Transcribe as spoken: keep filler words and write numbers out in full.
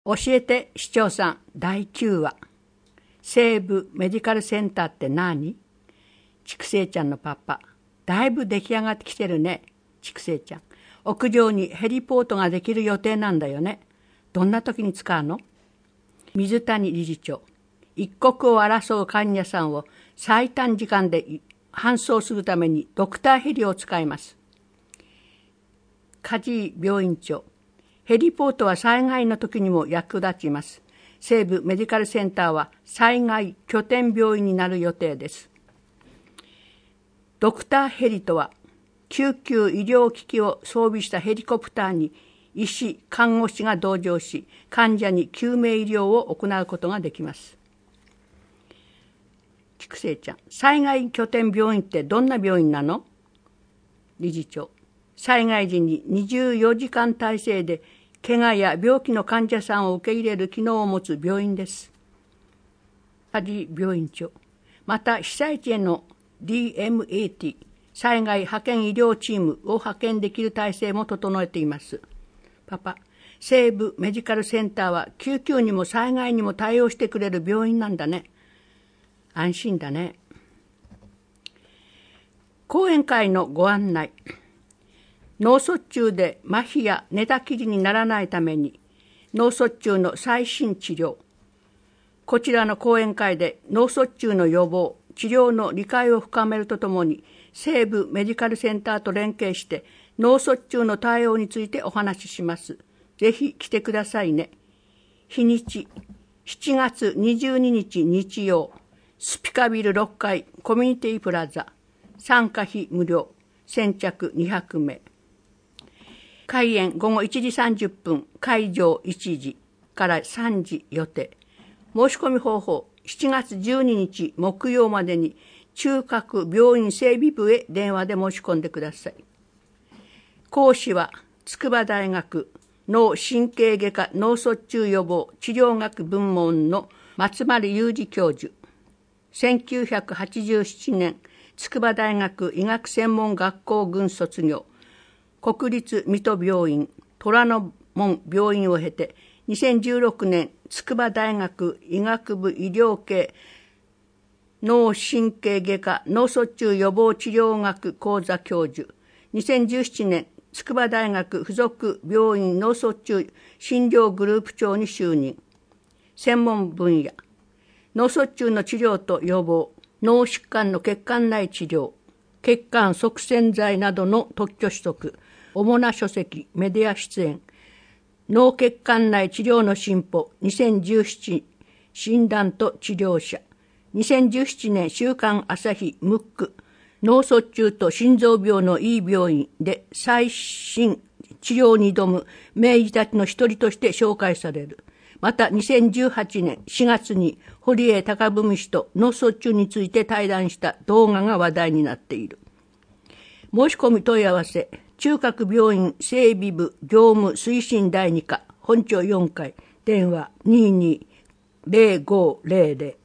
教えて市長さんだいきゅうわ。西部メディカルセンターって何？畜生ちゃんのパパ。だいぶ出来上がってきてるね。畜生ちゃん。屋上にヘリポートができる予定なんだよね。どんな時に使うの？水谷理事長。一刻を争う患者さんを最短時間で搬送するためにドクターヘリを使います。梶井病院長。ヘリポートは災害の時にも役立ちます。西部メディカルセンターは災害拠点病院になる予定です。ドクターヘリとは、救急医療機器を装備したヘリコプターに医師、看護師が同乗し、患者に救命医療を行うことができます。菊生ちゃん、災害拠点病院ってどんな病院なの？理事長、災害時ににじゅうよじかん体制で怪我や病気の患者さんを受け入れる機能を持つ病院です。梶病院長、また被災地への ディーエムエーティー 災害派遣医療チームを派遣できる体制も整えています。パパ、西部メディカルセンターは救急にも災害にも対応してくれる病院なんだね。安心だね。講演会のご案内。脳卒中で麻痺や寝たきりにならないために脳卒中の最新治療。こちらの講演会で脳卒中の予防、治療の理解を深めるとともに西部メディカルセンターと連携して脳卒中の対応についてお話しします。ぜひ来てくださいね。日にちしちがつにじゅうににち日曜、スピカビルろっかいコミュニティプラザ。参加費無料。先着にひゃくめい。開演ごごいちじさんじゅっぷん、会場いちじからさんじ予定。申し込み方法、しちがつじゅうににち木曜までに中核病院整備部へ電話で申し込んでください。講師は筑波大学脳神経外科脳卒中予防治療学部門の松丸裕二教授。せんきゅうひゃくはちじゅうななねん筑波大学医学専門学校軍卒業。国立水戸病院、虎ノ門病院を経て、にせんじゅうろくねん筑波大学医学部医療系脳神経外科脳卒中予防治療学講座教授。にせんじゅうななねん筑波大学附属病院脳卒中診療グループ長に就任。専門分野、脳卒中の治療と予防、脳疾患の血管内治療、血管塞栓剤などの特許取得、主な書籍、メディア出演、脳血管内治療の進歩、にせんじゅうなな診断と治療者、にせんじゅうななねん週刊朝日ムック、脳卒中と心臓病のいい病院で最新治療に挑む名医たちの一人として紹介される。またにせんじゅうはちねんしがつに堀江貴文氏と脳卒中について対談した動画が話題になっている。申し込み問い合わせ、中核病院整備部業務推進だいに課本庁よんかい、電話にじゅうに ゼロごゼロゼロ。